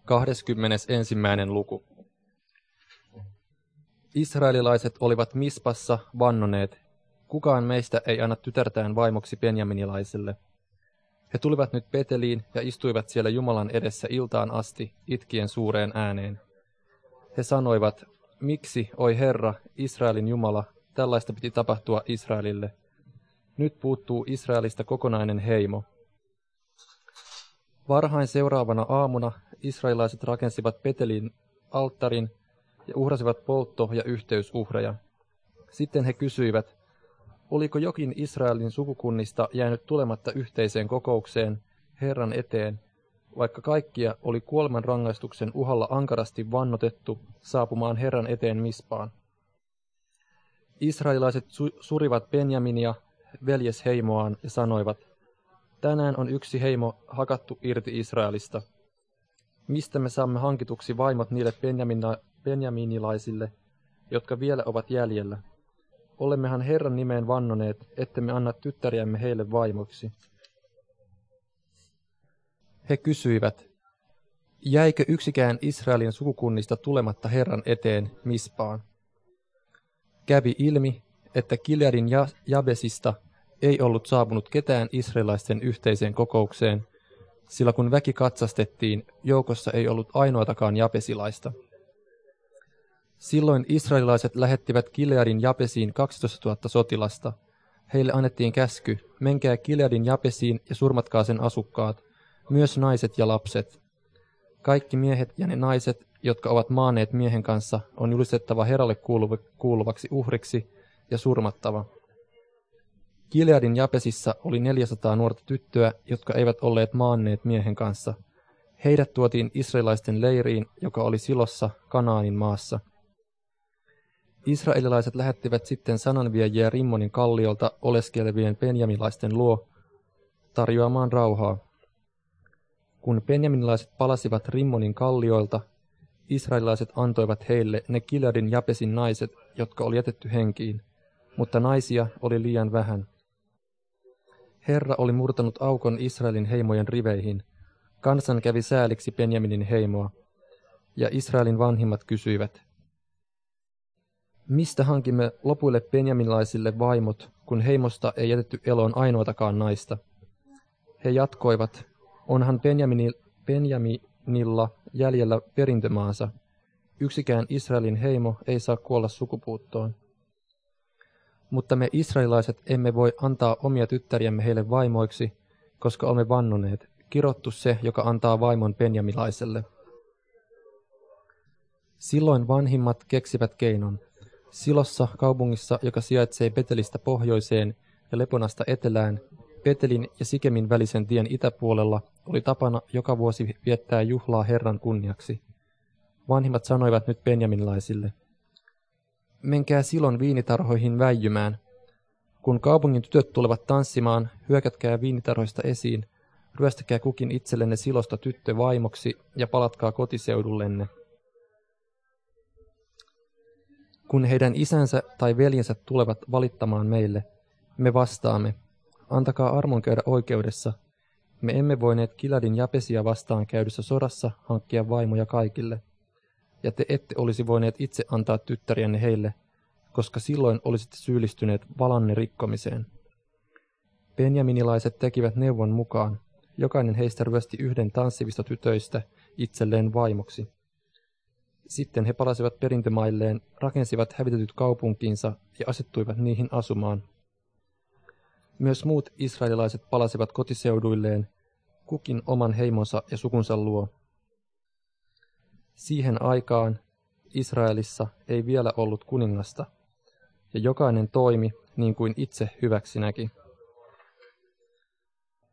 21. luku. Israelilaiset olivat Mispassa vannoneet, kukaan meistä ei anna tytärtään vaimoksi benjaminilaiselle. He tulivat nyt Beteliin ja istuivat siellä Jumalan edessä iltaan asti, itkien suureen ääneen. He sanoivat, miksi, oi Herra, Israelin Jumala, tällaista piti tapahtua Israelille. Nyt puuttuu Israelista kokonainen heimo. Varhain seuraavana aamuna israelilaiset rakensivat Betelin alttarin ja uhrasivat poltto- ja yhteysuhreja. Sitten he kysyivät, oliko jokin Israelin sukukunnista jäänyt tulematta yhteiseen kokoukseen Herran eteen, vaikka kaikkia oli kuolemanrangaistuksen uhalla ankarasti vannotettu saapumaan Herran eteen Mispaan. Israelilaiset surivat Benjaminia, veljesheimoaan, ja sanoivat, tänään on yksi heimo hakattu irti Israelista. Mistä me saamme hankituksi vaimot niille benjaminilaisille, jotka vielä ovat jäljellä? Olemmehan Herran nimeen vannoneet, ettemme anna tyttäriämme heille vaimoiksi. He kysyivät, jäikö yksikään Israelin sukukunnista tulematta Herran eteen Mispaan? Kävi ilmi, että Gileadin Jabesista ei ollut saapunut ketään israelaisten yhteiseen kokoukseen, sillä kun väki katsastettiin, joukossa ei ollut ainoatakaan jabesilaista. Silloin israelilaiset lähettivät Gileadin Jabesiin 12 000 sotilasta. Heille annettiin käsky, menkää Gileadin Jabesiin ja surmatkaa sen asukkaat, myös naiset ja lapset. Kaikki miehet ja ne naiset, jotka ovat maaneet miehen kanssa, on julistettava Herralle kuuluvaksi uhriksi ja surmattava. Gileadin Jabesissa oli 400 nuorta tyttöä, jotka eivät olleet maanneet miehen kanssa. Heidät tuotiin israelaisten leiriin, joka oli Silossa Kanaanin maassa. Israelilaiset lähettivät sitten sananviejiä Rimmonin kalliolta oleskelevien benjaminilaisten luo tarjoamaan rauhaa. Kun benjaminilaiset palasivat Rimmonin kallioilta, israelilaiset antoivat heille ne Gileadin Jabesin naiset, jotka oli jätetty henkiin, mutta naisia oli liian vähän. Herra oli murtanut aukon Israelin heimojen riveihin. Kansan kävi sääliksi Benjaminin heimoa, ja Israelin vanhimmat kysyivät, mistä hankimme lopuille benjaminilaisille vaimot, kun heimosta ei jätetty eloon ainoatakaan naista? He jatkoivat, onhan Benjaminilla jäljellä perintömaansa. Yksikään Israelin heimo ei saa kuolla sukupuuttoon. Mutta me israelilaiset emme voi antaa omia tyttäriämme heille vaimoiksi, koska olemme vannoneet, kirottu se, joka antaa vaimon benjamilaiselle. Silloin vanhimmat keksivät keinon. Silossa kaupungissa, joka sijaitsee Betelistä pohjoiseen ja Leponasta etelään, Betelin ja Sikemin välisen tien itäpuolella oli tapana joka vuosi viettää juhlaa Herran kunniaksi. Vanhimmat sanoivat nyt benjaminilaisille, menkää Silon viinitarhoihin väijymään. Kun kaupungin tytöt tulevat tanssimaan, hyökätkää viinitarhoista esiin, ryöstäkää kukin itsellenne Silosta tyttö vaimoksi ja palatkaa kotiseudullenne. Kun heidän isänsä tai veljensä tulevat valittamaan meille, me vastaamme, antakaa armon käydä oikeudessa. Me emme voineet Gileadin Jabesia vastaan käydyssä sodassa hankkia vaimoja kaikille. Ja te ette olisi voineet itse antaa tyttäriänne heille, koska silloin olisitte syyllistyneet valanne rikkomiseen. Benjaminilaiset tekivät neuvon mukaan. Jokainen heistä ryösti yhden tanssivista tytöistä itselleen vaimoksi. Sitten he palasivat perintömailleen, rakensivat hävitetyt kaupunkinsa ja asettuivat niihin asumaan. Myös muut israelilaiset palasivat kotiseuduilleen, kukin oman heimonsa ja sukunsa luo. Siihen aikaan Israelissa ei vielä ollut kuningasta, ja jokainen toimi niin kuin itse hyväksi näki.